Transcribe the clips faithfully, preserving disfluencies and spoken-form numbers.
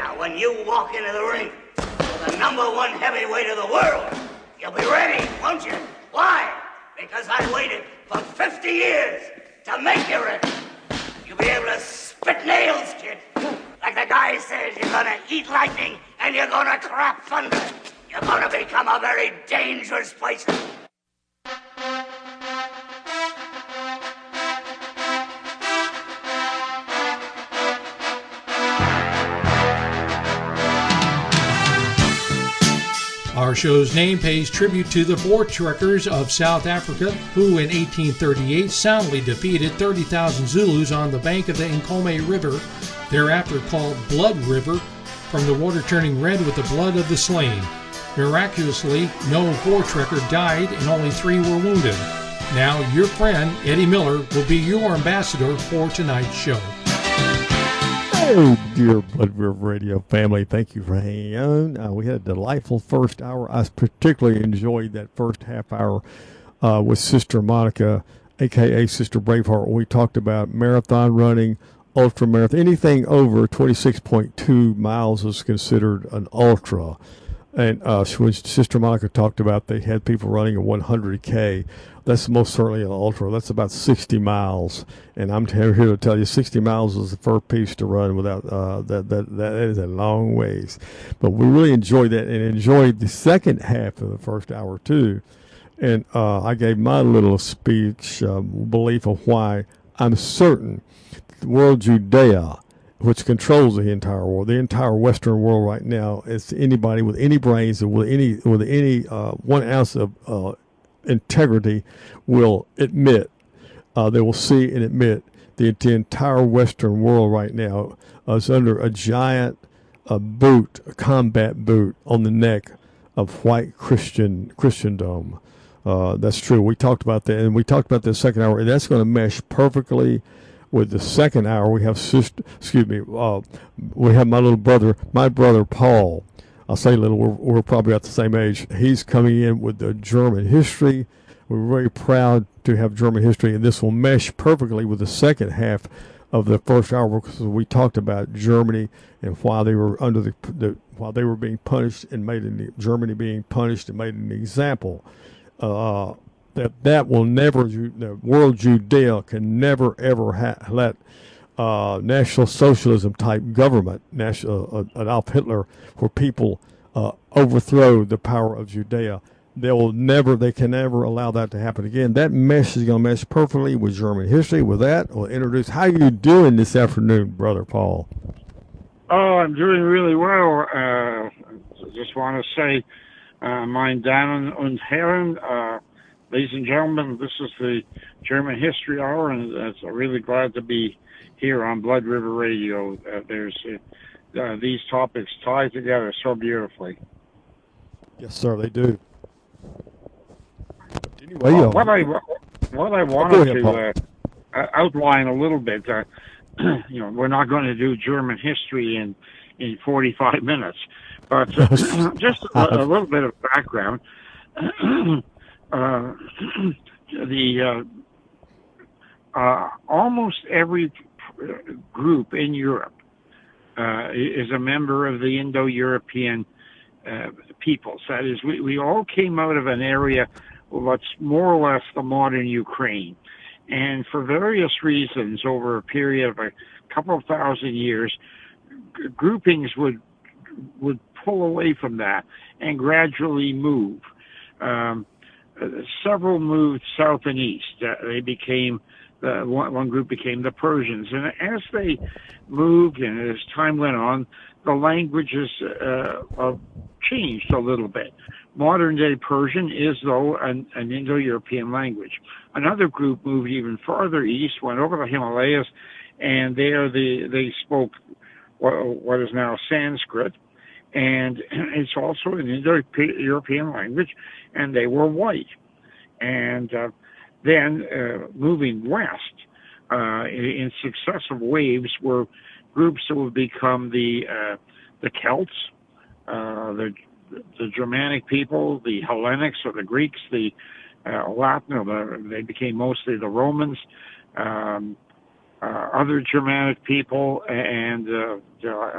Now, when you walk into the ring, the number one heavyweight of the world, you'll be ready, won't you? Why? Because I waited for fifty years to make you ready. You'll be able to spit nails, kid. Like the guy says, you're gonna eat lightning and you're gonna crap thunder. You're gonna become a very dangerous person. Our show's name pays tribute to the Voortrekkers of South Africa, who in eighteen thirty-eight soundly defeated thirty thousand Zulus on the bank of the Nkomo River, thereafter called Blood River, from the water turning red with the blood of the slain. Miraculously, no Voortrekker died and only three were wounded. Now, your friend, Eddie Miller, will be your ambassador for tonight's show. Hey, dear Blood River Radio family, thank you for hanging on. Uh, we had a delightful first hour. I particularly enjoyed that first half hour uh, with Sister Monica, a k a. Sister Braveheart. We talked about marathon running, ultra marathon. Anything over twenty-six point two miles is considered an ultra. And uh, when Sister Monica talked about they had people running a one hundred K, that's most certainly an ultra. That's about sixty miles. And I'm here to tell you, sixty miles is the first piece to run without, uh, that, that, that is a long ways. But we really enjoyed that and enjoyed the second half of the first hour too. And uh, I gave my little speech, uh, belief of why I'm certain the world Judea, which controls the entire world, the entire Western world right now, is anybody with any brains and with any with any uh, one ounce of uh, integrity will admit, uh, they will see and admit the, the entire Western world right now is under a giant uh, boot, a combat boot on the neck of white Christian Christendom. Uh, that's true. We talked about that, and we talked about the second hour, and that's going to mesh perfectly with the second hour. We have sister, excuse me, uh, we have my little brother, my brother Paul. I'll say little, we're, we're probably about the same age. He's coming in with the German history. We're very proud to have German history, and this will mesh perfectly with the second half of the first hour, because we talked about Germany and why they were under the, the while they were being punished and made an, Germany being punished and made an example. Uh, that that will never, the world Judea can never ever ha- let uh, National Socialism type government, national uh, Adolf Hitler, where people uh, overthrow the power of Judea. They will never, they can never allow that to happen again. That mesh is going to mesh perfectly with German history. With that, we'll introduce. How you doing this afternoon, Brother Paul? Oh, I'm doing really well. Uh, just want to say, uh, meine Damen und Herren, uh, ladies and gentlemen, this is the German History Hour, and uh, I'm really glad to be here on Blood River Radio. Uh, there's uh, uh, these topics tie together so beautifully. Yes, sir, they do. Anyway, well, uh, what I what I wanted ahead, to uh, outline a little bit, uh, you know, we're not going to do German history in in forty-five minutes, but uh, just a, a little bit of background. Uh, the uh, uh, almost every group in Europe uh, is a member of the Indo-European uh, peoples. That is, we, we all came out of an area what's more or less the modern Ukraine, and for various reasons, over a period of a couple of thousand years, g- groupings would would pull away from that and gradually move. Um, Uh, several moved south and east. Uh, they became, uh, one, one group became the Persians. And as they moved and as time went on, the languages uh, uh, changed a little bit. Modern day Persian is, though, an, an Indo-European language. Another group moved even farther east, went over the Himalayas, and there they, they spoke what, what is now Sanskrit. And it's also an Indo-European language, and they were white. And uh, then uh, moving west uh, in, in successive waves were groups that would become the uh, the Celts, uh, the the Germanic people, the Hellenics or the Greeks, the uh, Latin, or the, they became mostly the Romans, um, uh, other Germanic people, and uh,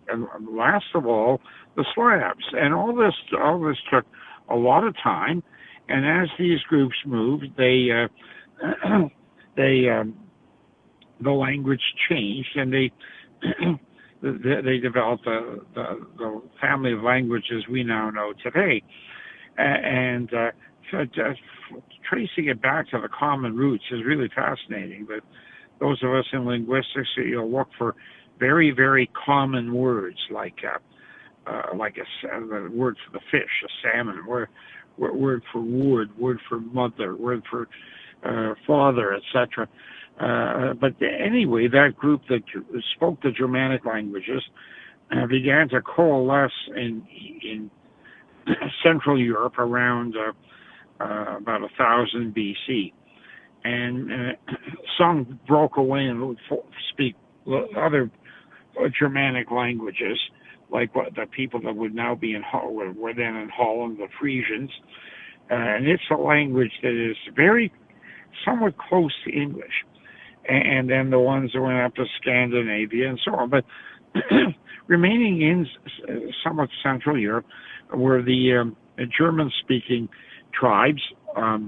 and last of all, the Slavs. And all this, all this took a lot of time. And as these groups moved, they, uh, they, um, the language changed, and they, they developed the, the, the family of languages we now know today. And uh, so just tracing it back to the common roots is really fascinating. But those of us in linguistics, you'll look for very, very common words like uh, uh, like a, a word for the fish, a salmon, word, word for wood, word for mother, word for uh, father, et cetera. Uh, but anyway, that group that spoke the Germanic languages uh, began to coalesce in in Central Europe around uh, uh, about a thousand B C, and uh, some broke away and would speak other Germanic languages, like what the people that would now be in were then in Holland, the Frisians, uh, and it's a language that is very somewhat close to English. And then the ones that went up to Scandinavia and so on. But remaining in somewhat Central Europe were the um, German-speaking tribes, um,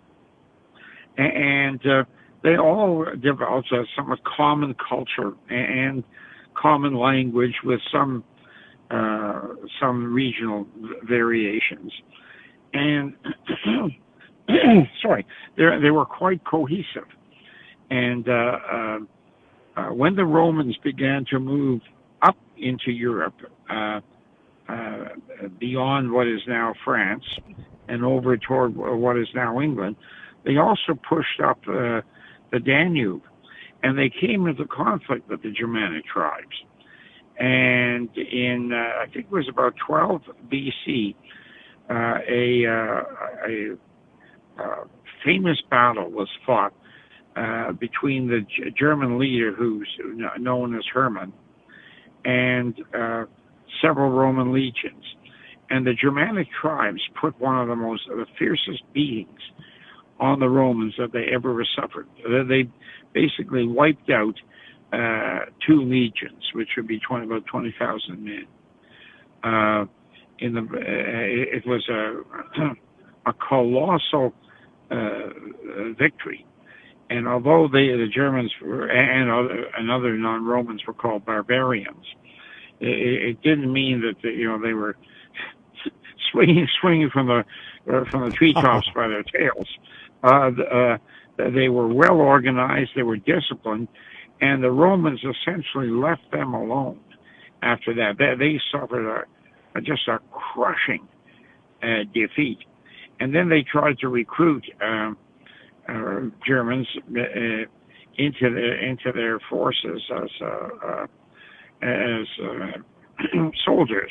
and uh, they all developed a somewhat common culture and common language with some uh, some regional variations. And sorry, they they were quite cohesive. And uh, uh, uh, when the Romans began to move up into Europe, uh, uh, beyond what is now France and over toward what is now England, they also pushed up uh, the Danube, and they came into conflict with the Germanic tribes. And in, uh, I think it was about twelve B C, uh, a, uh, a, a famous battle was fought Uh, between the G- German leader, who's known as Hermann, and uh, several Roman legions. And the Germanic tribes put one of the most the fiercest beatings on the Romans that they ever suffered. They basically wiped out uh, two legions, which would be twenty, about twenty thousand men. Uh, in the, uh, it was a, a colossal uh, victory. And although they, the Germans were, and other, and other non-Romans were called barbarians, it, it didn't mean that the, you know they were swinging swinging from the uh, from the treetops by their tails. Uh, uh, they were well organized, they were disciplined, and the Romans essentially left them alone. After that, they, they suffered a, a just a crushing uh, defeat, and then they tried to recruit. Um, Uh, Germans uh, into the, into their forces as uh, uh, as uh, soldiers.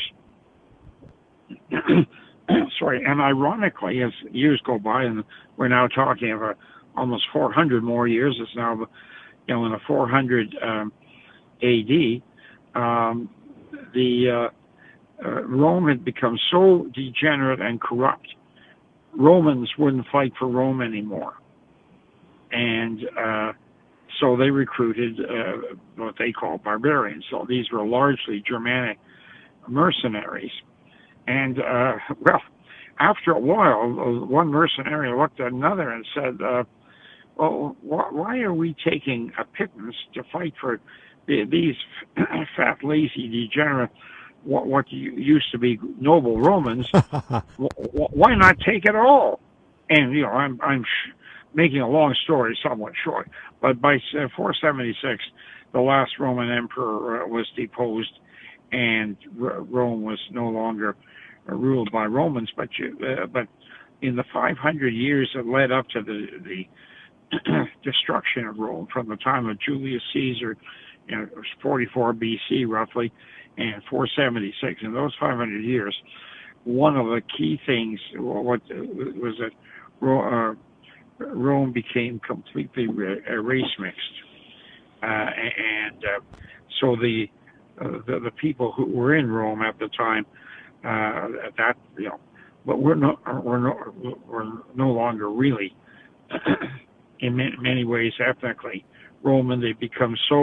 Sorry, and ironically, as years go by, and we're now talking about almost four hundred more years. It's now, you know, in the four hundred um, A D. Um, the uh, uh, Rome had become so degenerate and corrupt. Romans wouldn't fight for Rome anymore. And uh, so they recruited uh, what they call barbarians. So these were largely Germanic mercenaries. And, uh, well, after a while, one mercenary looked at another and said, uh, well, wh- why are we taking a pittance to fight for the, these fat, lazy, degenerate, what, what used to be noble Romans? Why not take it all? And, you know, I'm... I'm sh- making a long story somewhat short, but by four seventy-six, the last Roman emperor was deposed, and Rome was no longer ruled by Romans. But uh, but in the five hundred years that led up to the the destruction of Rome, from the time of Julius Caesar, you know, it was forty-four B C roughly, and four seventy-six. In those five hundred years, one of the key things what was that. Uh, Rome became completely race mixed, uh, and uh, so the, uh, the the people who were in Rome at the time, uh, that you know, but we're no we're no we're no longer really, in many ways ethnically Roman. They become so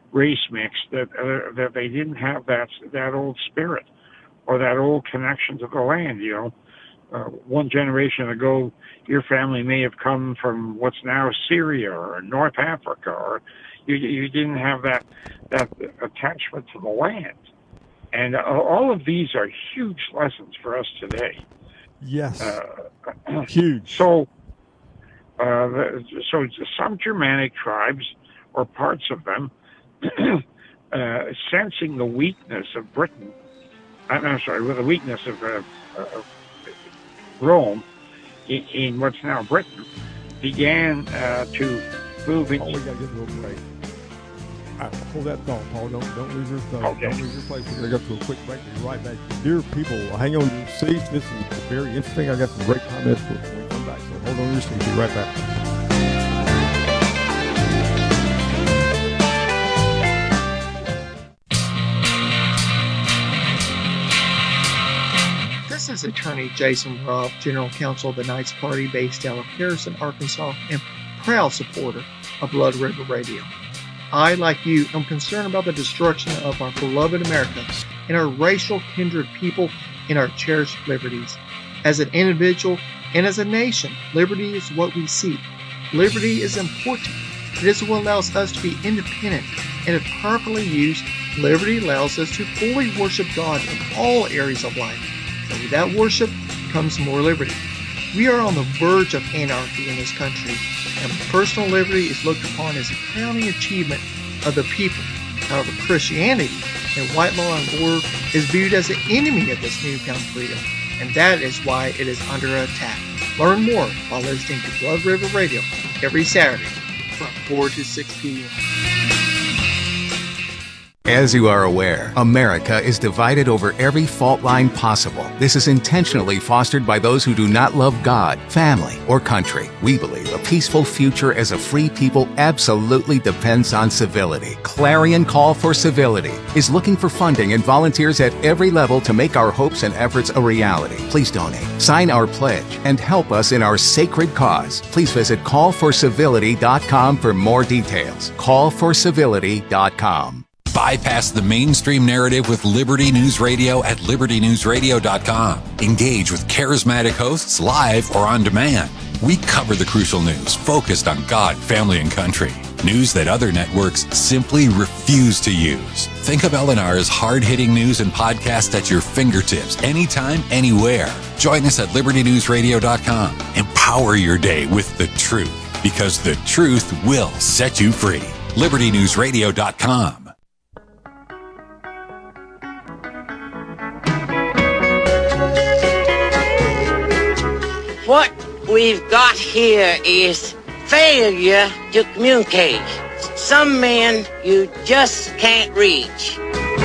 race mix that uh, that they didn't have that that old spirit or that old connection to the land. You know, uh, one generation ago, your family may have come from what's now Syria or North Africa, or you you didn't have that that attachment to the land. And uh, all of these are huge lessons for us today. Yes, uh, huge. So, uh, so some Germanic tribes, or parts of them, uh, sensing the weakness of Britain, I'm sorry, with the weakness of, uh, of Rome in, in what's now Britain, began uh, to move in. Oh, we got to get a little break. All right, hold that thought, Paul. Don't don't lose your thought. Okay. Don't lose your place. We're gonna go to a quick break. We'll be right back. Dear people, hang on your seats. This is very interesting. I got some great comments when we come back. So hold on your seats. Be right back. This is Attorney Jason Robb, General Counsel of the Knights Party based out of Harrison, Arkansas, and proud supporter of Blood River Radio. I, like you, am concerned about the destruction of our beloved America and our racial kindred people and our cherished liberties. As an individual and as a nation, liberty is what we seek. Liberty is important. It is what allows us to be independent, and if properly used, liberty allows us to fully worship God in all areas of life. And with that worship comes more liberty. We are on the verge of anarchy in this country, and personal liberty is looked upon as a crowning achievement of the people. However, Christianity and white law and order is viewed as the enemy of this newfound freedom, and that is why it is under attack. Learn more by listening to Blood River Radio every Saturday from four to six p.m. As you are aware, America is divided over every fault line possible. This is intentionally fostered by those who do not love God, family, or country. We believe a peaceful future as a free people absolutely depends on civility. Clarion Call for Civility is looking for funding and volunteers at every level to make our hopes and efforts a reality. Please donate, sign our pledge, and help us in our sacred cause. Please visit call for civility dot com for more details. call for civility dot com. Bypass the mainstream narrative with Liberty News Radio at liberty news radio dot com. Engage with charismatic hosts live or on demand. We cover the crucial news focused on God, family, and country. News that other networks simply refuse to use. Think of L N R's hard-hitting news and podcast at your fingertips, anytime, anywhere. Join us at liberty news radio dot com. Empower your day with the truth, because the truth will set you free. liberty news radio dot com. What we've got here is failure to communicate. Some men you just can't reach.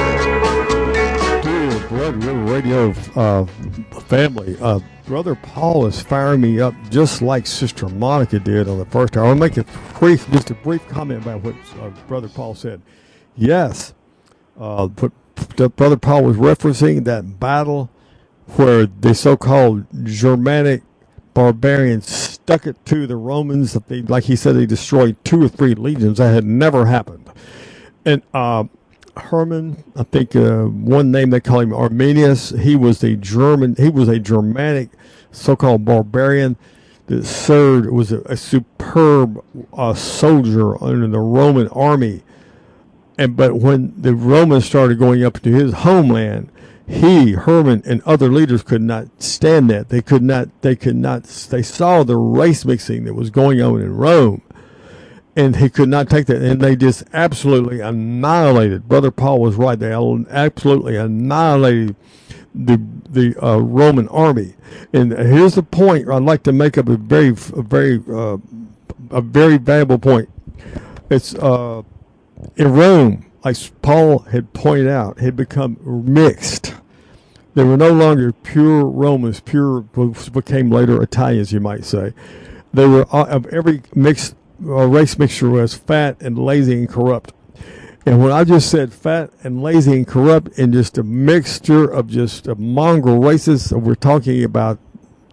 Dear Blood River Radio uh, family, uh, Brother Paul is firing me up just like Sister Monica did on the first hour. I'll make a brief, just a brief comment about what uh, Brother Paul said. Yes, uh, but Brother Paul was referencing that battle where the so-called Germanic barbarians stuck it to the Romans. They, like he said, they destroyed two or three legions. That had never happened. And uh, Herman, I think uh, one name they call him Arminius. He was a German. He was a Germanic so-called barbarian that served. Was a, a superb uh, soldier under the Roman army. And but when the Romans started going up to his homeland, he, Herman, and other leaders could not stand that. They could not, they could not, they saw the race mixing that was going on in Rome, and he could not take that, and they just absolutely annihilated. Brother Paul was right. They absolutely annihilated the the uh, Roman army. And here's the point. I'd like to make up a very, a very, uh, a very valuable point. It's uh, in Rome, like Paul had pointed out, had become mixed. They were no longer pure Romans, pure, became later Italians, you might say. They were, of every mixed uh, race mixture was fat and lazy and corrupt. And when I just said fat and lazy and corrupt and just a mixture of just a mongrel races, we're talking about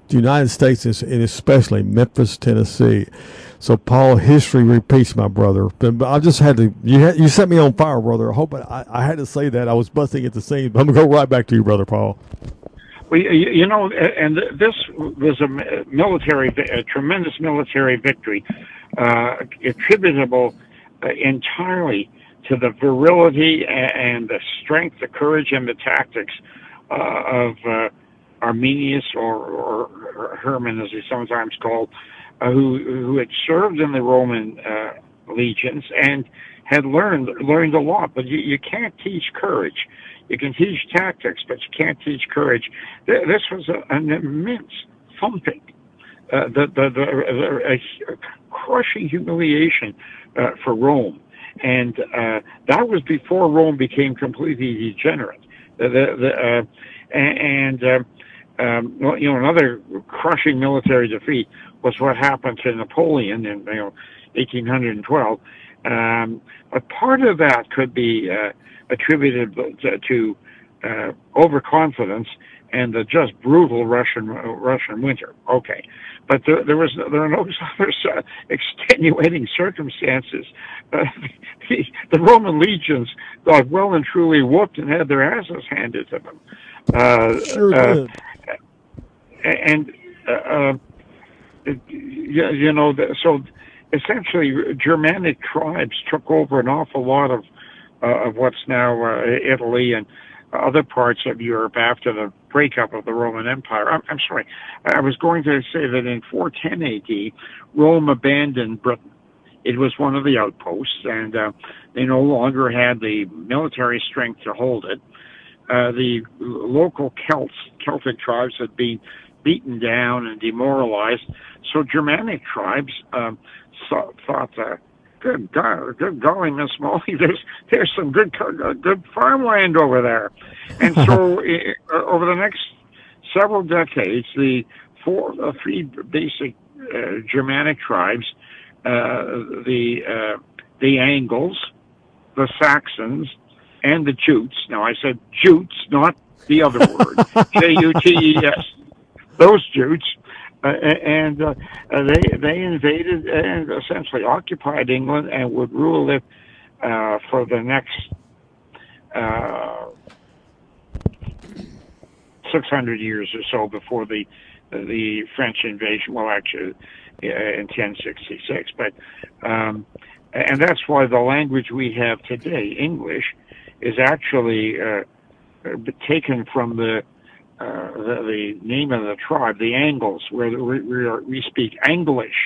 the United States, and especially Memphis, Tennessee. So, Paul, history repeats, my brother. But I just had to, you had, you set me on fire, brother. I hope I, I had to say that. I was busting at the seams. I'm going to go right back to you, Brother Paul. Well, you know, and this was a military, a tremendous military victory, uh, attributable uh, entirely to the virility and the strength, the courage, and the tactics uh, of uh, Arminius, or, or Herman, as he's sometimes called, uh, who who had served in the Roman uh, legions and had learned learned a lot. But you, you can't teach courage. You can teach tactics, but you can't teach courage. This was a, an immense thumping, uh, the, the, the, a, a crushing humiliation uh, for Rome. And uh, that was before Rome became completely degenerate. The, the, the, uh, and, uh, um, well, you know, another crushing military defeat was what happened to Napoleon in, you know, eighteen twelve. Um, but part of that could be uh, attributed to, to uh, overconfidence and the just brutal Russian uh, Russian winter. Okay, but there, there was there are no other uh, extenuating circumstances. Uh, the, the Roman legions got well and truly whooped and had their asses handed to them. Uh, sure did. Uh, and uh, uh, you, you know, so essentially Germanic tribes took over an awful lot of Uh, of what's now uh, Italy and other parts of Europe after the breakup of the Roman Empire. I'm, I'm sorry, I was going to say that in four ten A D, Rome abandoned Britain. It was one of the outposts, and uh, they no longer had the military strength to hold it. Uh, the local Celts, Celtic tribes had been beaten down and demoralized, so Germanic tribes um, so, thought that, Good God, good golly, Miss Molly, there's there's some good good farmland over there. And so uh, over the next several decades, the four, uh, three basic uh, Germanic tribes, uh, the uh, the Angles, the Saxons, and the Jutes. Now I said Jutes, not the other word, J U T E S. Those Jutes. Uh, and uh, they they invaded and essentially occupied England and would rule it uh, for the next uh, six hundred years or so before the the French invasion. Well, actually, uh, in ten sixty-six. But um, and that's why the language we have today, English, is actually uh, taken from the Uh, the, the name of the tribe, the Angles, where we, we, are, we speak Anglish.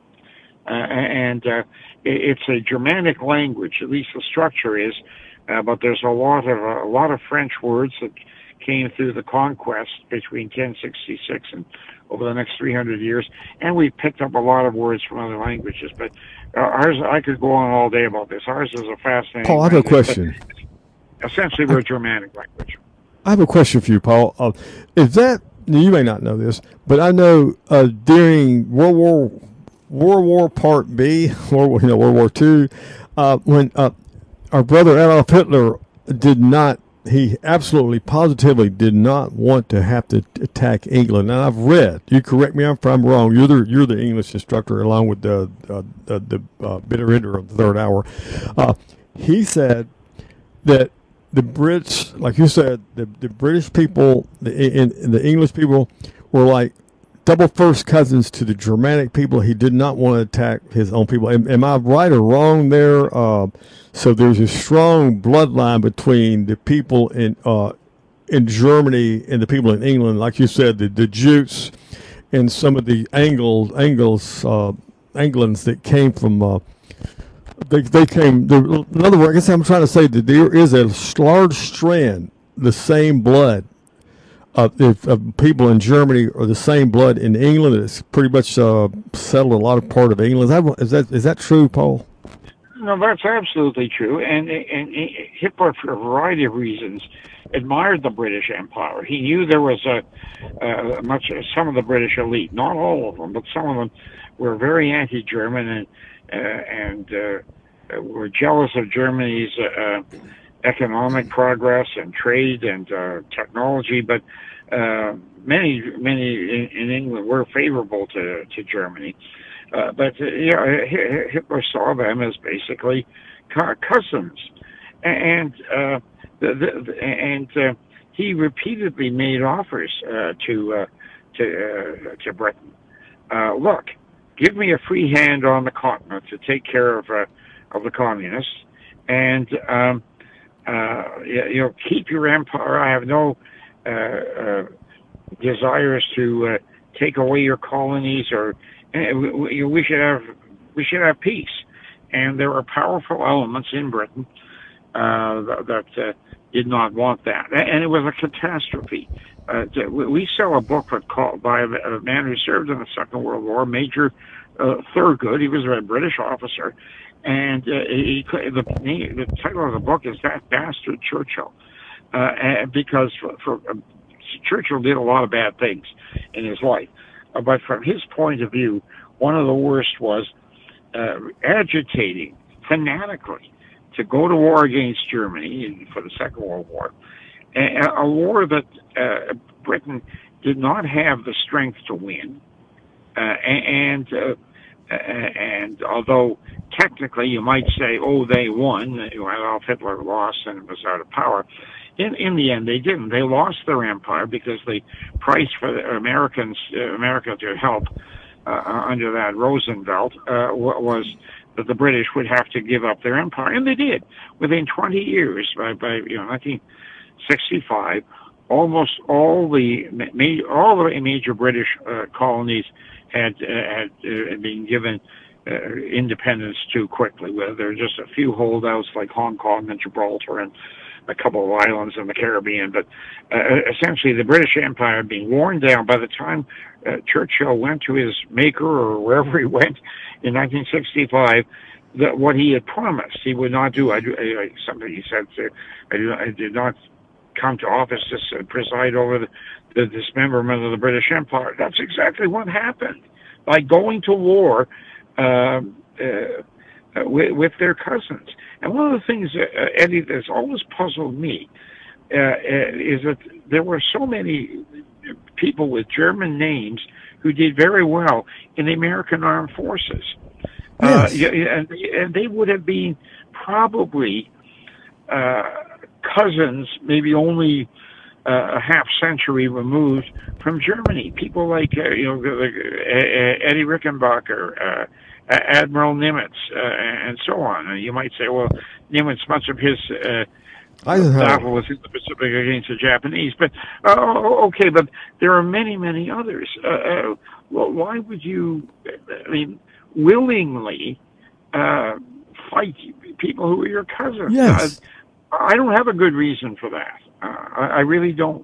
Uh, and uh, it, it's a Germanic language, at least the structure is, uh, but there's a lot of uh, a lot of French words that came through the conquest between ten sixty-six and over the next three hundred years, and we picked up a lot of words from other languages. But uh, ours, I could go on all day about this. Ours is a fascinating Paul, I have language, a question. Essentially, we're a Germanic language. I have a question for you, Paul. Uh, is that, you may not know this, but I know uh, during World War World War Part B, World, you know, World War Two, uh, when uh, our brother Adolf Hitler did not, he absolutely positively did not want to have to attack England. And I've read, you correct me if I'm wrong, you're the, you're the English instructor along with the, uh, the, the uh, bitter ender of the third hour. Uh, he said that the Brits, like you said, the, the British people the, and, and the English people were like double first cousins to the Germanic people. He did not want to attack his own people. Am, am I right or wrong there? Uh, so there's a strong bloodline between the people in uh, in Germany and the people in England. Like you said, the, the Jutes and some of the Angles, Angles, uh, Anglicans that came from. Uh, They, they came, in other words, I guess I'm trying to say that there is a large strand, the same blood of, of people in Germany or the same blood in England. It's pretty much uh, settled a lot of part of England. Is that, is that, is that true, Paul? No, that's absolutely true. And, and Hitler, for a variety of reasons, admired the British Empire. He knew there was a, uh, much, some of the British elite, not all of them, but some of them were very anti-German and Uh, and uh, were jealous of Germany's uh, economic progress and trade and uh, technology, but uh, many, many in, in England were favorable to, to Germany. Uh, but uh, yeah, Hitler saw them as basically cousins, and uh, the, the, and uh, he repeatedly made offers uh, to uh, to uh, to Britain. Uh, look, give me a free hand on the continent to take care of uh, of the communists, and um, uh, you, you know, keep your empire. I have no uh, uh, desires to uh, take away your colonies, or uh, we, we should have we should have peace. And there are powerful elements in Britain uh, that, that uh, did not want that, and it was a catastrophe. Uh, we sell a book called by a man who served in the Second World War, Major uh, Thurgood. He was a British officer, and uh, he, the, the title of the book is "That Bastard Churchill," uh, and because for, for uh, Churchill did a lot of bad things in his life, uh, but from his point of view, one of the worst was uh, agitating fanatically to go to war against Germany for the Second World War, a, a war that uh, Britain did not have the strength to win, uh, and uh, and although technically you might say, oh, they won, well, Hitler lost and was out of power. In in the end, they didn't. They lost their empire because the price for the Americans, uh, America to help uh, under that Roosevelt uh, was that the British would have to give up their empire, and they did. Within twenty years, by, by you know nineteen sixty-five, almost all the ma- all the major British uh, colonies had uh, had uh, been given uh, independence too quickly. Where there are just a few holdouts like Hong Kong and Gibraltar and a couple of islands in the Caribbean, but uh, essentially the British Empire had been worn down by the time uh, Churchill went to his maker or wherever he went in nineteen sixty-five. That what he had promised he would not do. I, I, something he said, uh, I, do, I did not come to office to uh, preside over the, the dismemberment of the British Empire. That's exactly what happened. By going to war uh, uh, with, with their cousins. And one of the things, uh, Eddie, that's always puzzled me uh, is that there were so many people with German names who did very well in the American Armed Forces. Yes. Uh, and, and they would have been probably uh, cousins, maybe only uh, a half century removed from Germany. People like, uh, you know, Eddie Rickenbacker, uh, Admiral Nimitz, uh, and so on. And you might say, well, Nimitz, much of his uh, battle was in the Pacific against the Japanese. But, uh, okay, but there are many, many others. Uh, uh, well, why would you, I mean, willingly uh, fight people who are your cousins? Yes. Uh, I don't have a good reason for that. Uh, I, I really don't.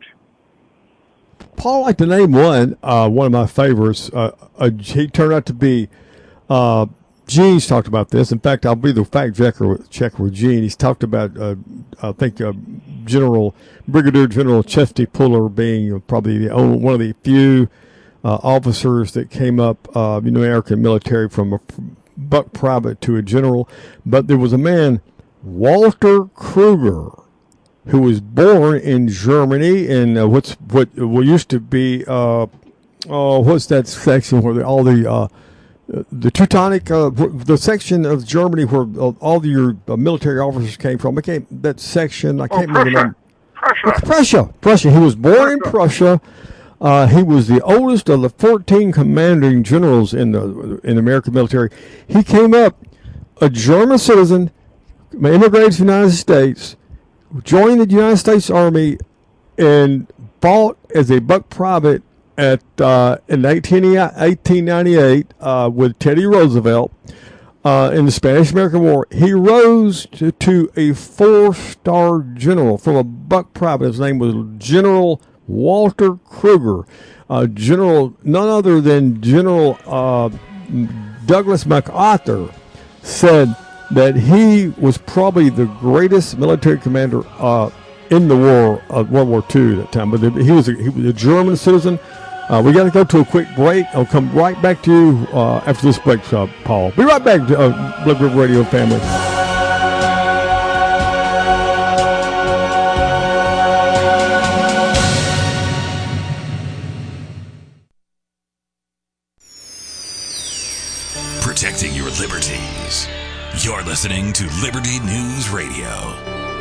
Paul, I'd like to name one, uh, one of my favorites. Uh, uh, he turned out to be, uh, Gene's talked about this. In fact, I'll be the fact checker, checker with Gene. He's talked about, uh, I think, uh, General, Brigadier General Chesty Puller being probably the only, one of the few uh, officers that came up, uh, in the American military from a buck private to a general. But there was a man, Walter Kruger, who was born in Germany in uh, what's what what used to be uh, oh what's that section where the, all the uh, the Teutonic uh, the section of Germany where all the, your uh, military officers came from. I can't that section. I can't oh, remember. Prussia. Prussia. Prussia. Prussia. He was born in Prussia. Uh, he was the oldest of the fourteen commanding generals in the in the American military. He came up a German citizen, immigrated to the United States, joined the United States Army, and fought as a buck private at uh, in eighteen ninety-eight uh, with Teddy Roosevelt uh, in the Spanish-American War. He rose to, to a four-star general from a buck private. His name was General Walter Kruger. Uh, General, none other than General uh, Douglas MacArthur said that he was probably the greatest military commander uh, in the war of World War Two at that time. But he was a, he was a German citizen. Uh, we got to go to a quick break. I'll come right back to you uh, after this break, uh, Paul. Be right back, uh, Blood River Radio family. listening to Liberty News Radio.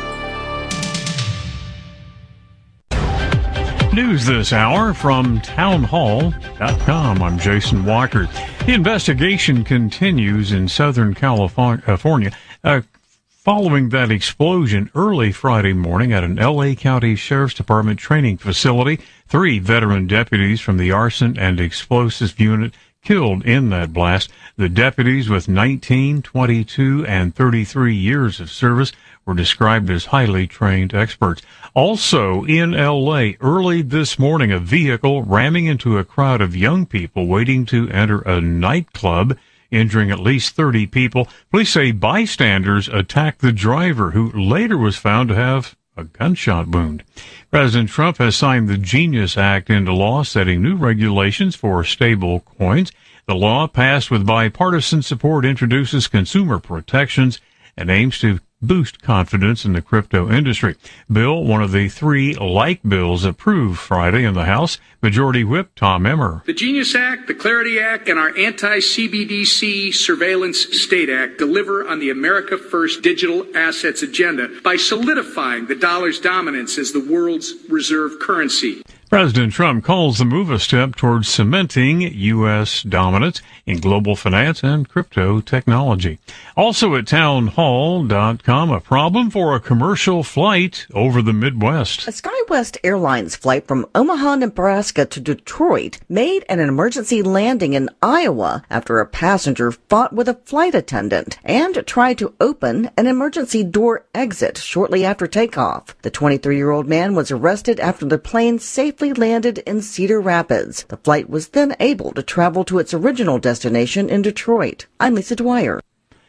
News this hour from town hall dot com. I'm Jason Walker. The investigation continues in Southern California uh, following that explosion early Friday morning at an L A County Sheriff's Department training facility. Three veteran deputies from the arson and explosives unit killed in that blast. The deputies, with nineteen, twenty-two, and thirty-three years of service, were described as highly trained experts. Also in L A, early this morning, a vehicle ramming into a crowd of young people waiting to enter a nightclub, injuring at least thirty people. Police say bystanders attacked the driver, who later was found to have a gunshot wound. President Trump has signed the Genius Act into law, setting new regulations for stable coins. The law, passed with bipartisan support, introduces consumer protections and aims to boost confidence in the crypto industry. Bill, one of the three like bills approved Friday in the House. Majority Whip Tom Emmer. The Genius Act, the Clarity Act, and our anti-C B D C Surveillance State Act deliver on the America First digital assets agenda by solidifying the dollar's dominance as the world's reserve currency. President Trump calls the move a step towards cementing U S dominance in global finance and crypto technology. Also at town hall dot com, a problem for a commercial flight over the Midwest. A SkyWest Airlines flight from Omaha, Nebraska to Detroit made an emergency landing in Iowa after a passenger fought with a flight attendant and tried to open an emergency door exit shortly after takeoff. The twenty-three-year-old man was arrested after the plane safely landed in Cedar Rapids. The flight was then able to travel to its original destination in Detroit. I'm Lisa Dwyer.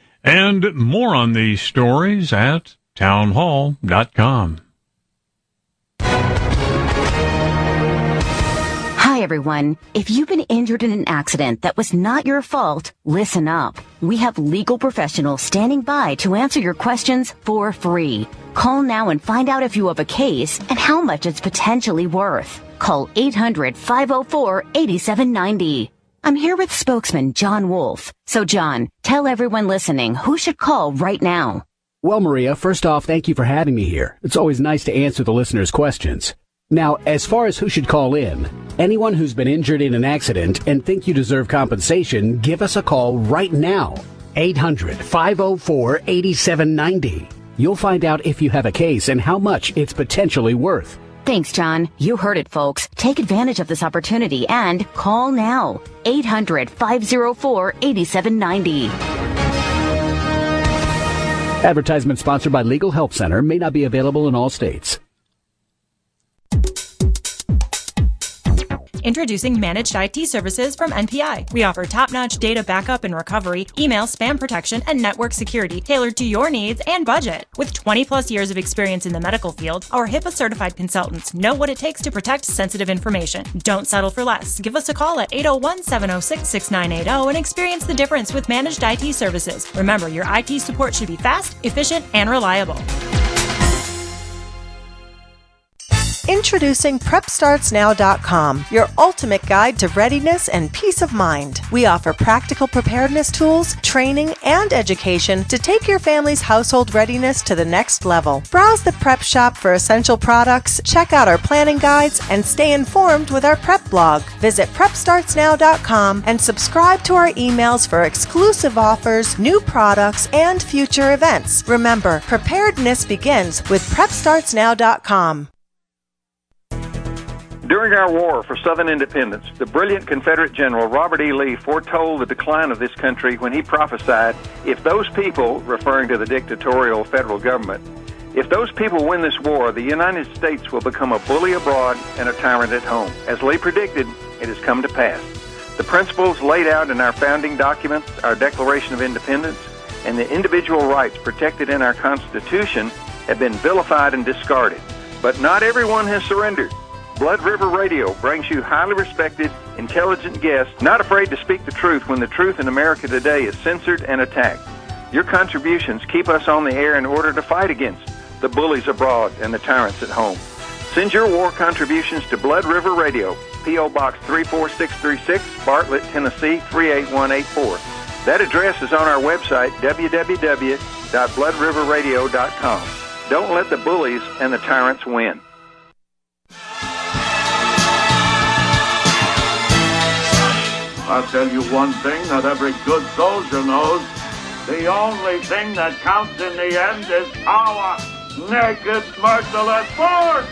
And more on these stories at town hall dot com. Hi, everyone. If you've been injured in an accident that was not your fault, listen up. We have legal professionals standing by to answer your questions for free. Call now and find out if you have a case and how much it's potentially worth. Call eight hundred, five oh four, eight seven nine oh. I'm here with spokesman John Wolf. So, John, tell everyone listening who should call right now. Well, Maria, first off, thank you for having me here. It's always nice to answer the listeners' questions. Now, as far as who should call in, anyone who's been injured in an accident and think you deserve compensation, give us a call right now. eight hundred, five oh four, eight seven nine oh. You'll find out if you have a case and how much it's potentially worth. Thanks, John. You heard it, folks. Take advantage of this opportunity and call now. eight hundred, five oh four, eight seven nine oh. Advertisement sponsored by Legal Help Center. May not be available in all states. Introducing Managed I T Services from N P I. We offer top-notch data backup and recovery, email spam protection, and network security tailored to your needs and budget. With twenty plus years of experience in the medical field, our HIPAA-certified consultants know what it takes to protect sensitive information. Don't settle for less. Give us a call at eight oh one, seven oh six, six nine eight oh and experience the difference with Managed I T Services. Remember, your I T support should be fast, efficient, and reliable. Introducing prep starts now dot com, your ultimate guide to readiness and peace of mind. We offer practical preparedness tools, training, and education to take your family's household readiness to the next level. Browse the prep shop for essential products, check out our planning guides, and stay informed with our prep blog. Visit prep starts now dot com and subscribe to our emails for exclusive offers, new products, and future events. Remember, preparedness begins with prep starts now dot com. During our war for Southern independence, the brilliant Confederate General Robert E. Lee foretold the decline of this country when he prophesied, if those people, referring to the dictatorial federal government, if those people win this war, the United States will become a bully abroad and a tyrant at home. As Lee predicted, it has come to pass. The principles laid out in our founding documents, our Declaration of Independence, and the individual rights protected in our Constitution have been vilified and discarded. But not everyone has surrendered. Blood River Radio brings you highly respected, intelligent guests, not afraid to speak the truth when the truth in America today is censored and attacked. Your contributions keep us on the air in order to fight against the bullies abroad and the tyrants at home. Send your war contributions to Blood River Radio, P O Box three four six three six, Bartlett, Tennessee three eight one eight four. That address is on our website, w w w dot blood river radio dot com. Don't let the bullies and the tyrants win. I'll tell you one thing that every good soldier knows. The only thing that counts in the end is power. Naked, merciless force!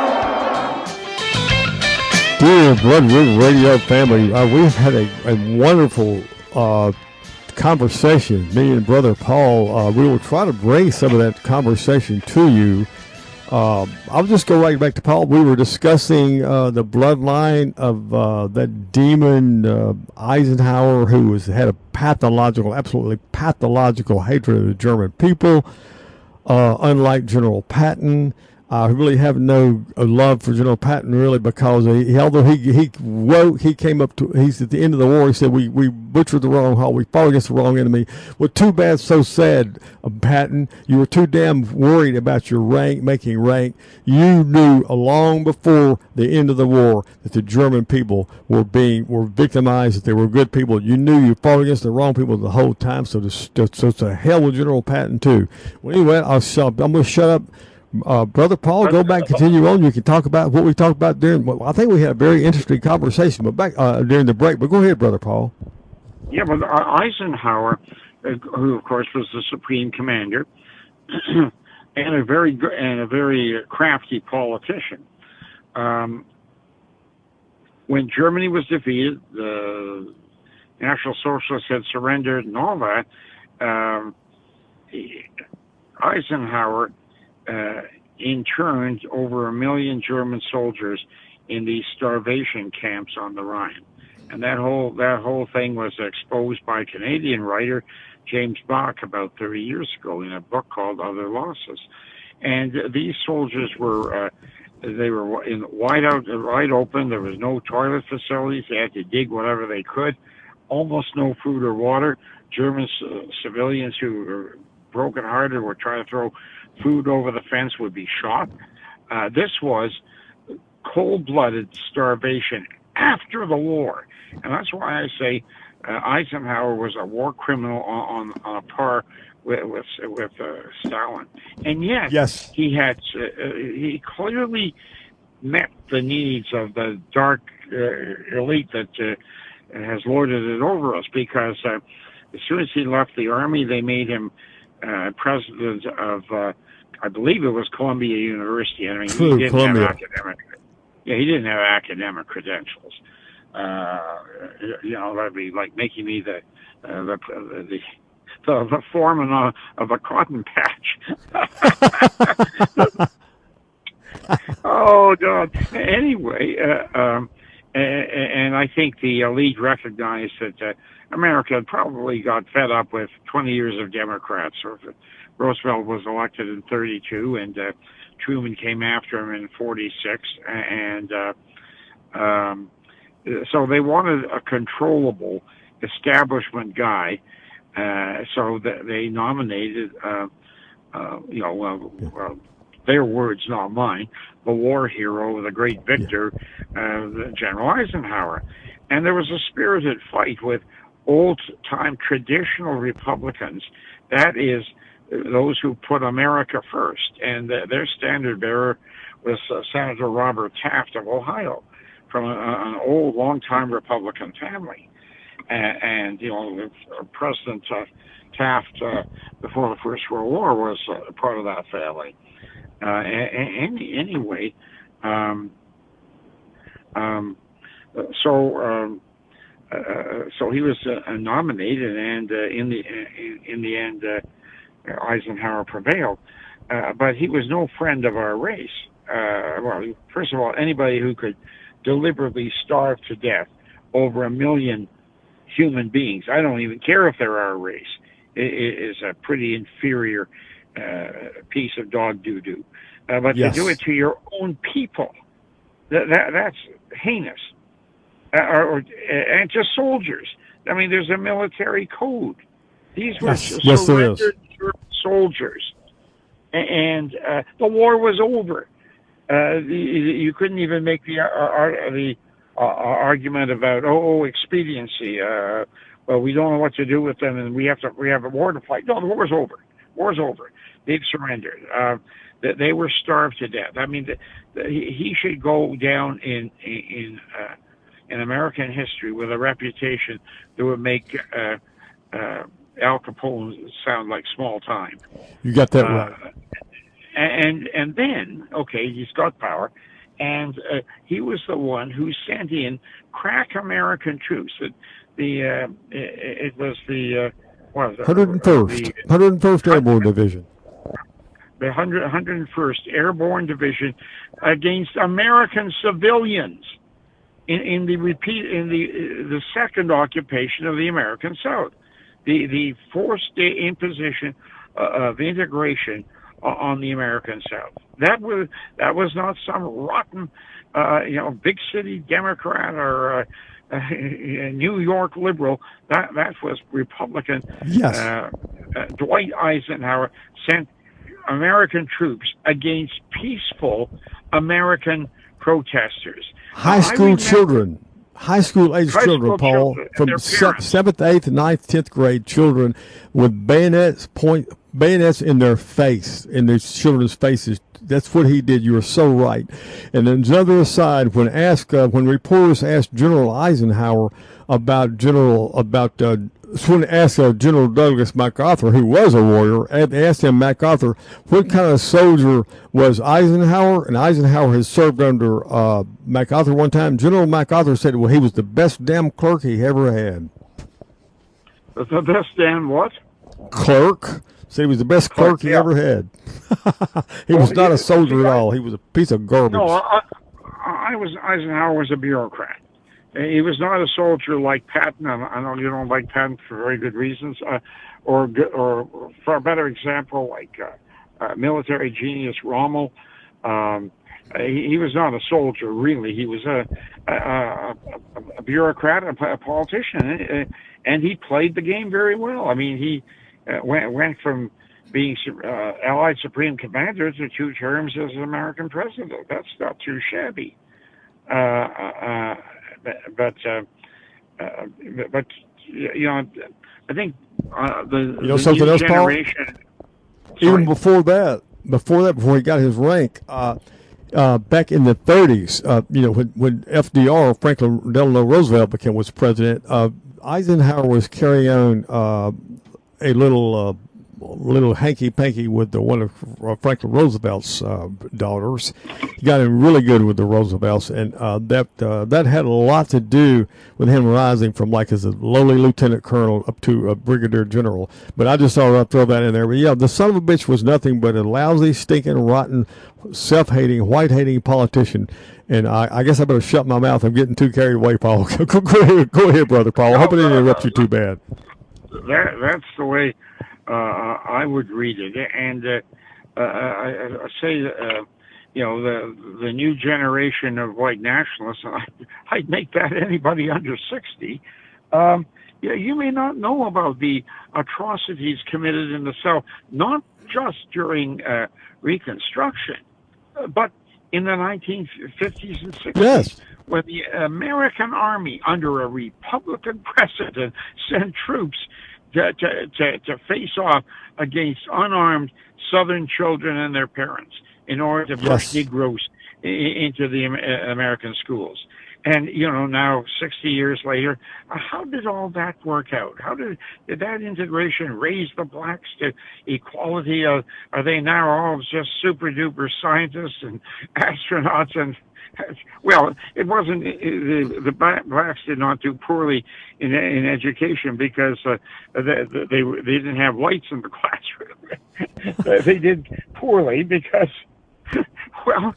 Dear Blood River Radio family, uh, we've had a, a wonderful uh, conversation, me and Brother Paul. Uh, we will try to bring some of that conversation to you. Uh, I'll just go right back to Paul. We were discussing uh, the bloodline of uh, that demon uh, Eisenhower, who was had a pathological, absolutely pathological hatred of the German people. Uh, unlike General Patton, I really have no uh, love for General Patton, really, because he, although he he woke, he came up to, he's at the end of the war, he said, we, we butchered the wrong hall, we fought against the wrong enemy. Well, too bad, so sad, uh, Patton. You were too damn worried about your rank, making rank. You knew long before the end of the war that the German people were being, were victimized, that they were good people. You knew you fought against the wrong people the whole time, so, to, so to hell with General Patton, too. Well, anyway, I'll shut, I'm going to shut up. Uh, Brother Paul, go back, continue on. You can talk about what we talked about during. Well, I think we had a very interesting conversation, but back uh, during the break. But go ahead, Brother Paul. Yeah, but Eisenhower, uh, who of course was the supreme commander, and a very good and a very crafty politician. Um, when Germany was defeated, the National Socialists had surrendered, and all that. Um, Eisenhower. Uh, interned over a million German soldiers in these starvation camps on the Rhine, and that whole that whole thing was exposed by a Canadian writer, James Bach, about thirty years ago in a book called Other Losses. And uh, these soldiers were uh, they were in wide out, wide open. There was no toilet facilities. They had to dig whatever they could. Almost no food or water. German uh, civilians who were broken-hearted were trying to throw food over the fence would be shot. Uh, this was cold-blooded starvation after the war. And that's why I say uh, Eisenhower was a war criminal on, on, on a par with with, with uh, Stalin. And yet, yes. he had uh, he clearly met the needs of the dark uh, elite that uh, has lorded it over us, because uh, as soon as he left the army, they made him uh, president of, uh, I believe it was Columbia University. I mean, he didn't Columbia. have academic, yeah, he didn't have academic credentials. Uh, you know, that'd be like making me the uh, the, the the the foreman of, of a cotton patch. Oh God! Anyway, uh, um, and, and I think the elite recognized that uh, America had probably got fed up with twenty years of Democrats. So Roosevelt was elected in thirty-two, and uh, Truman came after him in forty-six, and uh, um, so they wanted a controllable establishment guy. Uh, so that they nominated, uh, uh, you know, uh, uh, their words, not mine, the war hero, the great victor, uh, General Eisenhower. And there was a spirited fight with old-time traditional Republicans, that is, those who put America first. And uh, their standard bearer was uh, Senator Robert Taft of Ohio, from a, an old, long-time Republican family. And, and, you know, President uh, Taft, uh, before the First World War, was uh, part of that family. Uh, any, anyway, um, um, so um, uh, so he was uh, nominated, and uh, in the in, in the end, uh, Eisenhower prevailed. Uh, but he was no friend of our race. Uh, well, first of all, anybody who could deliberately starve to death over a million human beings, I don't even care if they're our race, it, it is a pretty inferior uh, piece of dog doo-doo. Uh, but yes. to do it to your own people, that, that that's heinous. Uh, or, or, and to soldiers. I mean, there's a military code. These were yes. Yes, surrendered soldiers. And uh, the war was over. Uh, the, you couldn't even make the, uh, the Uh, argument about oh expediency. Uh, well, we don't know what to do with them, and we have to we have a war to fight. No, the war's over. war's over. They've surrendered. Uh, they, they were starved to death. I mean, the, the, he should go down in in uh, in American history with a reputation that would make uh, uh, Al Capone sound like small time. You got that uh, right. And and then, okay, he's got power, and uh, he was the one who sent in crack American troops. The, the uh, it, it was the uh, what was it? one hundred first, the, one hundred first Airborne Division. The one hundred first Airborne Division against American civilians in, in the repeat in the uh, the second occupation of the American South, the the forced imposition uh, of integration on the American South. That was that was not some rotten, uh, you know, big city Democrat or uh, uh, New York liberal. That that was Republican. Yes. Uh, uh, Dwight Eisenhower sent American troops against peaceful American protesters. High school children. High school age High children, school Paul, children, from their se- parents. seventh, eighth, ninth, tenth grade children with bayonets point bayonets in their face, in their children's faces. That's what he did. You are so right. And then the other side, when asked, uh, when reporters asked General Eisenhower about General about uh, when asked uh, General Douglas MacArthur, who was a warrior, and they asked him, MacArthur, what kind of soldier was Eisenhower? And Eisenhower has served under uh, MacArthur one time. General MacArthur said, well, he was the best damn clerk he ever had. The best damn what? Clerk. Said he was the best clerk, Clerk, he yeah. ever had. he Well, was not yeah, a soldier see, at I- all. He was a piece of garbage. No, I, I was Eisenhower was a bureaucrat. He was not a soldier like Patton. and I know you don't like Patton for very good reasons, uh, or good- or for a better example, like uh, uh, military genius Rommel. Um, he, he was not a soldier, really. He was a a, a, a bureaucrat, a, a politician, and, and he played the game very well. I mean, he uh, went went from being uh, Allied Supreme Commander to two terms as American president. That's not too shabby. Uh, uh, but uh, uh, but you know, I think uh, the, You know the something new else, Paul? generation. Even before that, before that, before he got his rank, uh, uh, back in the thirties, uh, you know, when, when F D R, Franklin Delano Roosevelt, became was president, uh, Eisenhower was carrying on uh, a little uh, little hanky-panky with the one of uh, Franklin Roosevelt's uh, daughters. He got in really good with the Roosevelts, and uh, that uh, that had a lot to do with him rising from like as a lowly lieutenant colonel up to a brigadier general. But I just thought I'd throw that in there. But yeah, the son of a bitch was nothing but a lousy, stinking, rotten, self-hating, white-hating politician. And I, I guess I better shut my mouth. I'm getting too carried away, Paul. go, go ahead, go ahead, brother Paul. I hope I didn't interrupt you too bad. That that's the way uh, I would read it, and uh, uh, I, I say, uh, you know, the the new generation of white nationalists. I, I'd make that anybody under sixty. Um, yeah, you may not know about the atrocities committed in the South, not just during uh, Reconstruction, uh, but in the nineteen fifties and sixties. Yes. When the American Army, under a Republican president, sent troops to, to, to, to face off against unarmed Southern children and their parents in order to push Yes. Negroes i- into the Am- uh, American schools. And, you know, now sixty years later, uh, how did all that work out? How did, did that integration raise the blacks to equality? Uh, are they now all just super duper scientists and astronauts? And, well, it wasn't, the, the bla- blacks did not do poorly in, in education because uh, they, they, they didn't have lights in the classroom. They did poorly because, well,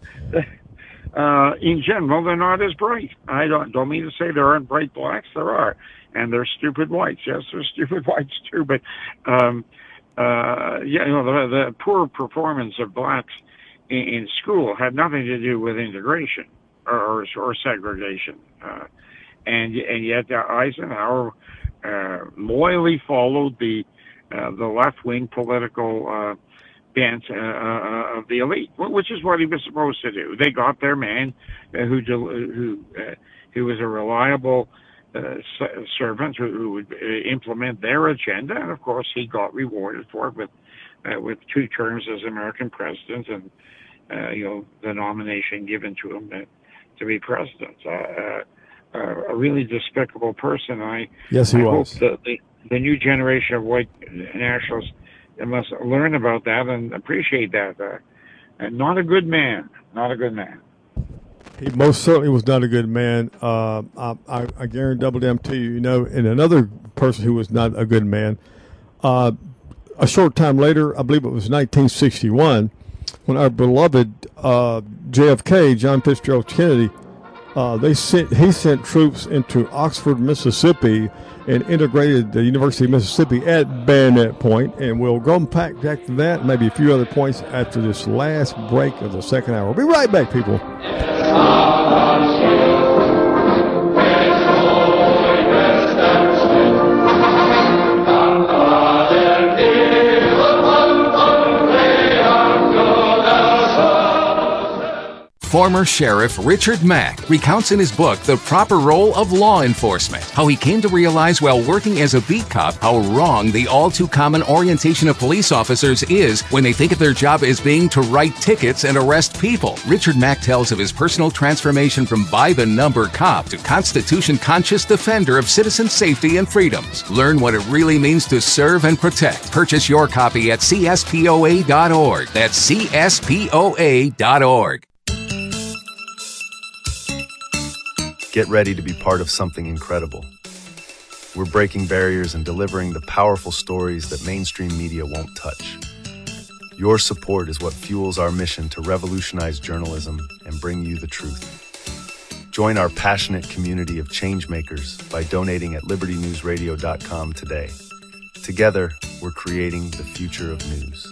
Uh, in general, they're not as bright. I don't don't mean to say there aren't bright blacks. There are, and there's stupid whites. Yes, there's stupid whites too. But um, uh, yeah, you know, the, the poor performance of blacks in, in school had nothing to do with integration or or, or segregation. Uh, and and yet uh, Eisenhower uh, loyally followed the uh, the left wing political Uh, bent uh, uh, of the elite, which is what he was supposed to do. They got their man uh, who del- who uh, who was a reliable uh, servant who, who would uh, implement their agenda, and of course he got rewarded for it with uh, with two terms as American president, and uh, you know the nomination given to him uh, to be president. Uh, uh, uh, a really despicable person. I yes, he I was. hope that the the new generation of white nationalists must learn about that and appreciate that. Uh, and not a good man. Not a good man. He most certainly was not a good man. Uh, I, I, I guarantee double damn to you, you know, and another person who was not a good man. Uh, a short time later, I believe it was nineteen sixty-one, when our beloved uh, J F K, John Fitzgerald Kennedy, uh, they sent he sent troops into Oxford, Mississippi, and integrated the University of Mississippi at Bayonet Point. And we'll go back, back to that, and maybe a few other points after this last break of the second hour. We'll be right back, people. Former Sheriff Richard Mack recounts in his book The Proper Role of Law Enforcement how he came to realize while working as a beat cop how wrong the all-too-common orientation of police officers is when they think of their job as being to write tickets and arrest people. Richard Mack tells of his personal transformation from by-the-number cop to Constitution-conscious defender of citizen safety and freedoms. Learn what it really means to serve and protect. Purchase your copy at C S P O A dot org. That's C S P O A dot org. Get ready to be part of something incredible. We're breaking barriers and delivering the powerful stories that mainstream media won't touch. Your support is what fuels our mission to revolutionize journalism and bring you the truth. Join our passionate community of changemakers by donating at liberty news radio dot com today. Together, we're creating the future of news.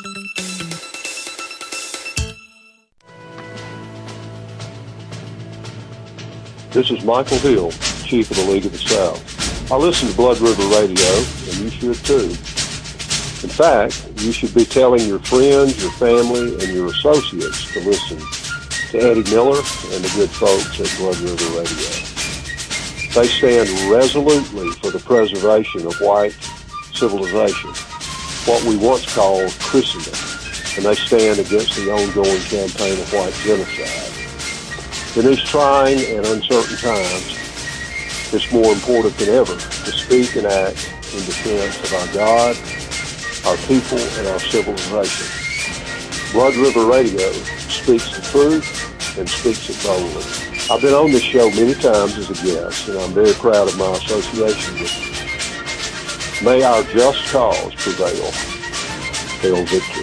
This is Michael Hill, Chief of the League of the South. I listen to Blood River Radio, and you should too. In fact, you should be telling your friends, your family, and your associates to listen to Eddie Miller and the good folks at Blood River Radio. They stand resolutely for the preservation of white civilization, what we once called Christendom, and they stand against the ongoing campaign of white genocide. In these trying and uncertain times, it's more important than ever to speak and act in defense of our God, our people, and our civilization. Blood River Radio speaks the truth and speaks it boldly. I've been on this show many times as a guest, and I'm very proud of my association with you. May our just cause prevail. Hail victory.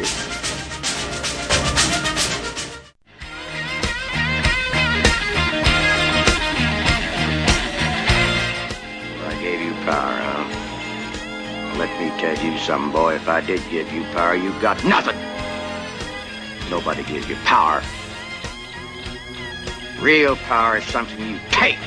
Power, huh? Let me tell you something, boy. If I did give you power, you got nothing. Nobody gives you power. Real power is something you take.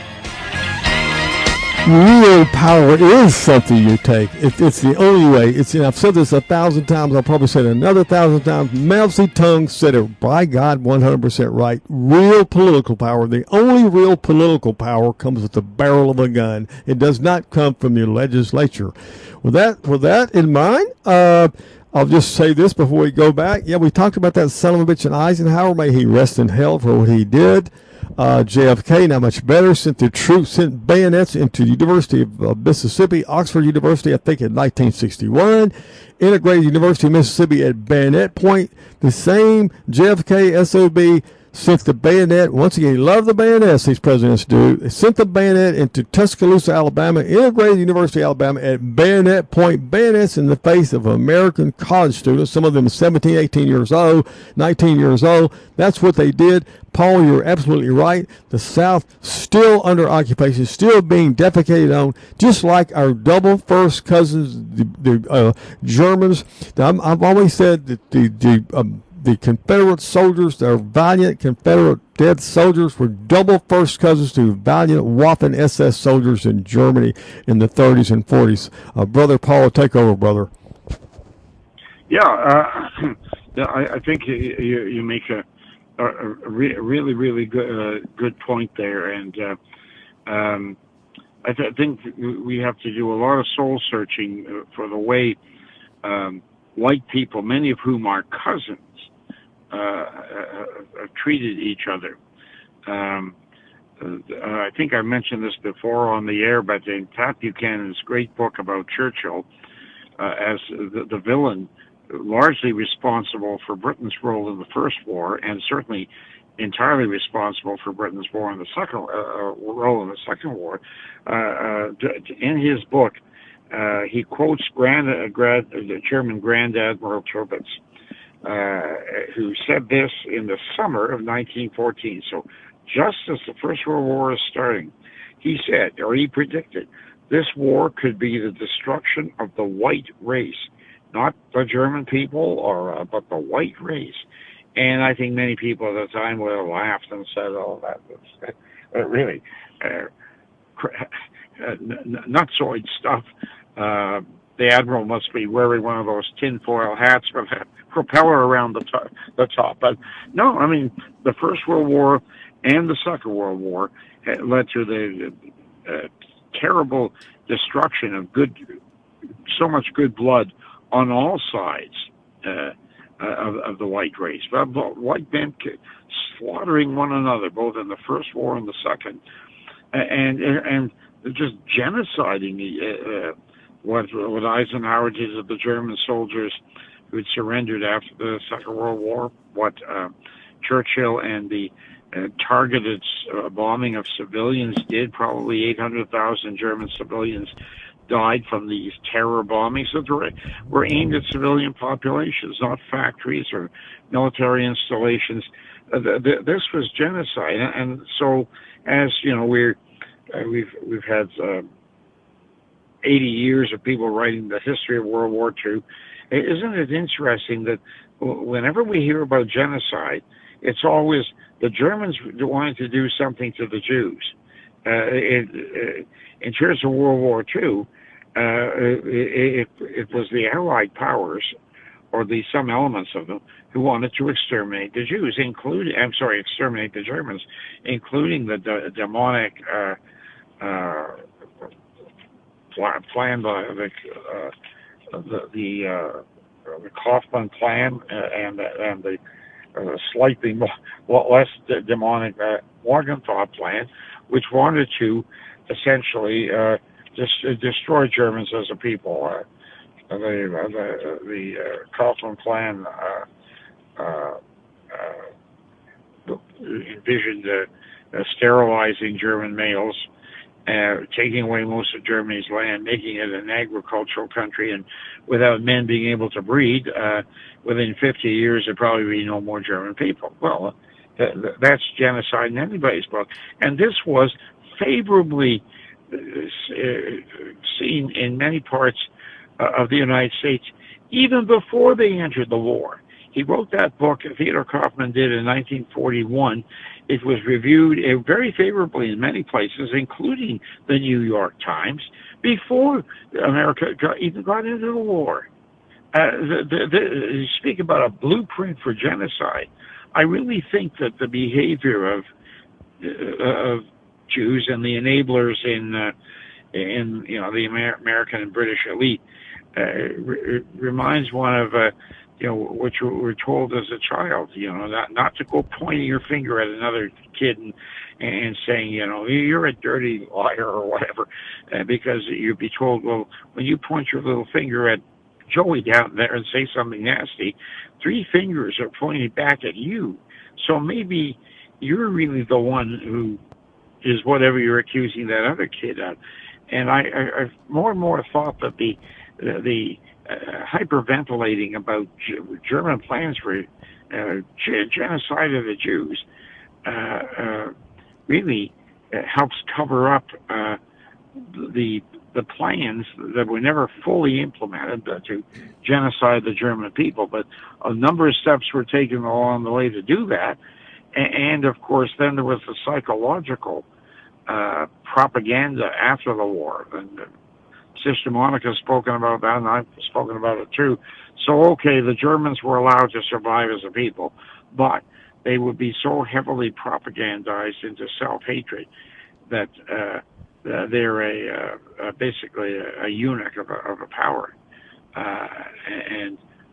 Real power is something you take. It, it's the only way. It's. You know, I've said this a thousand times. I'll probably say it another thousand times. Mao Zedong said it, by God, one hundred percent right. Real political power. The only real political power comes with the barrel of a gun. It does not come from the legislature. With that, with that in mind, uh, I'll just say this before we go back. Yeah, we talked about that son of a bitch in Eisenhower. May he rest in hell for what he did. Uh, J F K, not much better, sent the troops, sent bayonets into the University of uh, Mississippi, Oxford University, I think in nineteen sixty-one, integrated University of Mississippi at Bayonet Point. The same J F K S O B sent the bayonet, once again, he loved the bayonets, these presidents do. They sent the bayonet into Tuscaloosa, Alabama, integrated University of Alabama at Bayonet Point, bayonets in the face of American college students, some of them seventeen, eighteen years old, nineteen years old. That's what they did. Paul, you're absolutely right. The South still under occupation, still being defecated on, just like our double first cousins, the, the uh, Germans. I'm, I've always said that the, the um, The Confederate soldiers, their valiant Confederate dead soldiers, were double first cousins to valiant Waffen S S soldiers in Germany in the thirties and forties. Uh, brother Paul, take over, brother. Yeah, uh, I, I think you, you, you make a, a, a re- really, really good uh, good point there, and uh, um, I th- think we have to do a lot of soul searching for the way. Um, white people, many of whom are cousins, uh, uh, treated each other. Um, uh, I think I mentioned this before on the air, but in Pat Buchanan's great book about Churchill uh, as the, the villain, largely responsible for Britain's role in the First War, and certainly entirely responsible for Britain's war in the second uh, role in the Second War. Uh, uh, in his book, uh, he quotes Grand, uh, Grand, uh, Chairman Grand Admiral Tirpitz, uh, who said this in the summer of nineteen fourteen. So, just as the First World War is starting, he said, or he predicted, this war could be the destruction of the white race, not the German people, or uh, but the white race. And I think many people at the time would have laughed and said, "Oh, that was uh, really uh, uh, nutsoid stuff." Uh, the admiral must be wearing one of those tinfoil hats with a propeller around the top. The top. But no, I mean, the First World War and the Second World War led to the uh, terrible destruction of good, so much good blood on all sides uh, of, of the white race. But white men slaughtering one another, both in the First War and the Second, and and, and just genociding uh, what, what Eisenhower did to the German soldiers who had surrendered after the Second World War, what uh, Churchill and the uh, targeted uh, bombing of civilians did. Probably eight hundred thousand German civilians died from these terror bombings that were, were aimed at civilian populations, not factories or military installations. Uh, the, the, this was genocide, and, and so as you know, we're uh, we've we've had uh, eighty years of people writing the history of World War Two. Isn't it interesting that whenever we hear about genocide, it's always the Germans wanting to do something to the Jews. Uh, it, it, in terms of World War Two, uh, it, it, it was the Allied powers, or the some elements of them, who wanted to exterminate the Jews, including, I'm sorry, exterminate the Germans, including the de- demonic uh, uh, plan by the uh, the the, uh, the Kaufman plan uh, and and the uh, slightly more, less demonic uh, Morgenthau plan, which wanted to essentially uh, dis- destroy Germans as a people. Uh, the the, the uh, Kaufman plan uh, uh, uh, envisioned uh, uh, sterilizing German males, Uh, taking away most of Germany's land, making it an agricultural country, and without men being able to breed, uh, within fifty years there'd probably be no more German people. Well, uh, that's genocide in anybody's book. And this was favorably uh, seen in many parts uh, of the United States, even before they entered the war. He wrote that book, Theodor Kaufman did, in nineteen forty-one. It was reviewed very favorably in many places, including the New York Times, before America got, even got into the war. Uh, the, the, the, you speak about a blueprint for genocide. I really think that the behavior of uh, of Jews and the enablers in uh, in you know the Amer- American and British elite uh, re- reminds one of uh, you know, what you were told as a child, you know, not not to go pointing your finger at another kid and, and saying, you know, you're a dirty liar or whatever, uh, because you'd be told, well, when you point your little finger at Joey down there and say something nasty, three fingers are pointing back at you. So maybe you're really the one who is whatever you're accusing that other kid of. And I, I, I've more and more thought that the the, the Uh, hyperventilating about G- German plans for uh, g- genocide of the Jews uh, uh, really uh, helps cover up uh, the the plans that were never fully implemented uh, to genocide the German people. But a number of steps were taken along the way to do that, and, and of course, then there was the psychological uh, propaganda after the war. And, uh, Sister Monica has spoken about that, and I've spoken about it too. So, okay, the Germans were allowed to survive as a people, but they would be so heavily propagandized into self-hatred that uh, they're a uh, basically a, a eunuch of a, of a power. Uh, and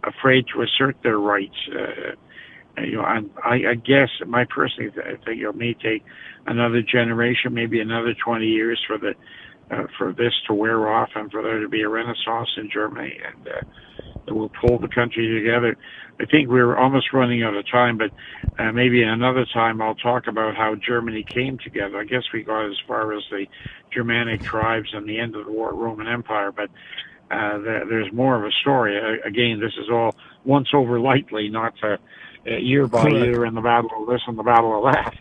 afraid to assert their rights. Uh, you know, I, I guess my personally th- think it may take another generation, maybe another twenty years for the uh, for this to wear off and for there to be a renaissance in Germany, and uh, that will pull the country together. I think we're almost running out of time, but uh, maybe another time I'll talk about how Germany came together. I guess we got as far as the Germanic tribes and the end of the war, Roman Empire, but uh, there, there's more of a story. Uh, again, this is all once over lightly, not uh, uh, year by Correct. year in the battle of this and the battle of that.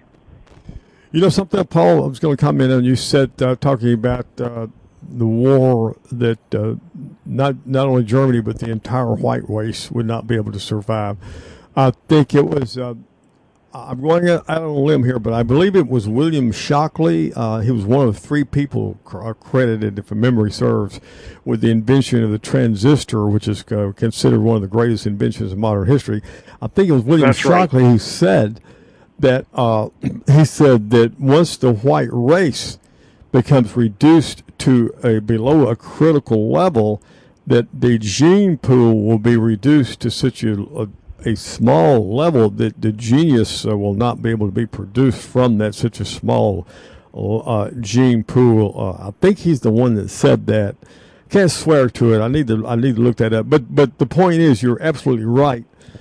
You know something, Paul? I was going to comment on. You said uh, talking about uh, the war that uh, not not only Germany but the entire white race would not be able to survive. I think it was. Uh, I'm going out on a limb here, but I believe it was William Shockley. Uh, he was one of three people credited, if memory serves, with the invention of the transistor, which is uh, considered one of the greatest inventions of modern history. I think it was William That's right. Shockley who said that uh, he said that once the white race becomes reduced to a below a critical level, that the gene pool will be reduced to such a, a, a small level that the genius uh, will not be able to be produced from that such a small uh, gene pool. Uh, I think he's the one that said that. Can't swear to it. I need to I need to look that up. But but the point is, you're absolutely right.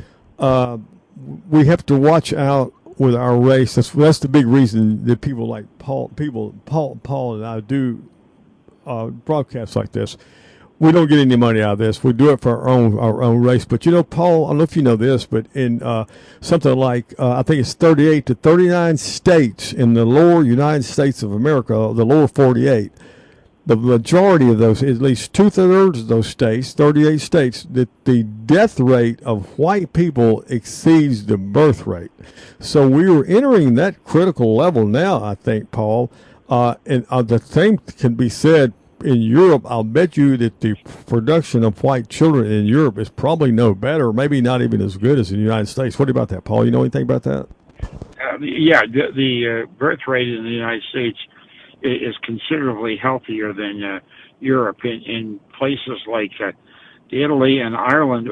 Uh, we have to watch out with our race. That's that's the big reason that people like Paul, people Paul, Paul and I do uh, broadcasts like this. We don't get any money out of this. We do it for our own our own race. But you know, Paul, I don't know if you know this, but in uh, something like uh, I think it's thirty-eight to thirty-nine states in the lower United States of America, the lower forty-eight. The majority of those, at least two-thirds of those states, thirty-eight states, that the death rate of white people exceeds the birth rate. So we are entering that critical level now, I think, Paul. Uh, and uh, the same can be said in Europe. I'll bet you that the production of white children in Europe is probably no better, maybe not even as good as in the United States. What about that, Paul? You know anything about that? Uh, yeah, the, the uh, birth rate in the United States is considerably healthier than uh, Europe. In, in places like uh, Italy and Ireland,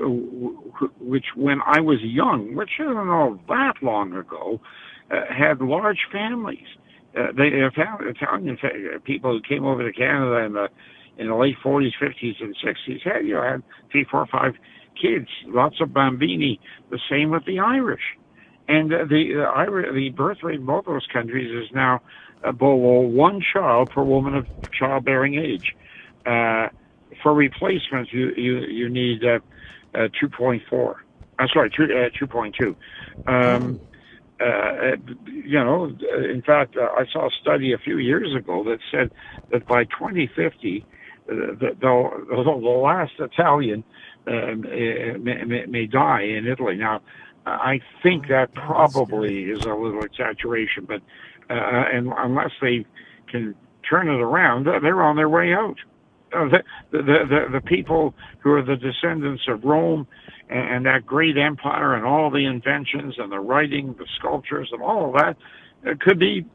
which when I was young, which I don't know that long ago, uh, had large families. Uh, they Italian people who came over to Canada in the in the late forties, fifties, and sixties had you know had three, four, five kids, lots of bambini. The same with the Irish, and uh, the the, Irish, the birth rate in both those countries is now below one child per woman of childbearing age. Uh, for replacement, you you you need uh, uh, two point four. I'm sorry, two, uh, two point two. Um, uh, you know, in fact, uh, I saw a study a few years ago that said that by twenty fifty, uh, the, the, the last Italian uh, may, may, may die in Italy. Now, I think that probably is a little exaggeration, but Uh, and unless they can turn it around, they're on their way out. Uh, the, the, the, the people who are the descendants of Rome and, and that great empire and all the inventions and the writing, the sculptures and all of that uh, could be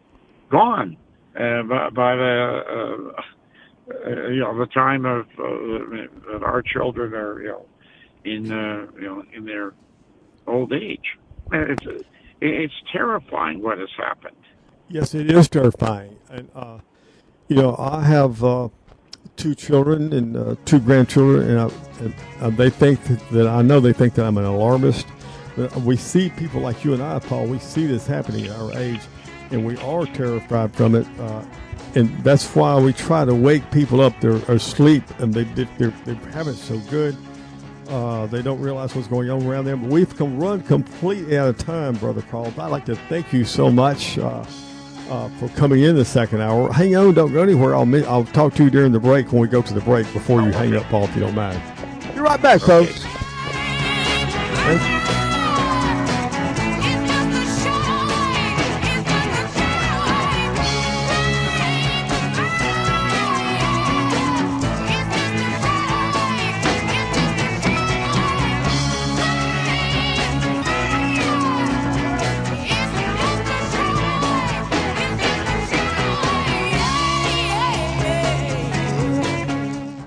gone uh, by, by the uh, uh, you know the time of uh, that our children are you know in uh, you know in their old age. It's it's terrifying what has happened. Yes, it is terrifying. And, uh, you know, I have uh, two children and uh, two grandchildren, and, I, and uh, they think that, I know they think that I'm an alarmist. But we see people like you and I, Paul, we see this happening at our age, and we are terrified from it. Uh, and that's why we try to wake people up. They're asleep, and they, they're, they have it so good. Uh, they don't realize what's going on around them. But we've come run completely out of time, Brother Carl. I'd like to thank you so much uh, uh, for coming in the second hour. Hang on, don't go anywhere. I'll I'll talk to you during the break when we go to the break before you hang up, Paul, if you don't mind. You're right back, folks. Thank you.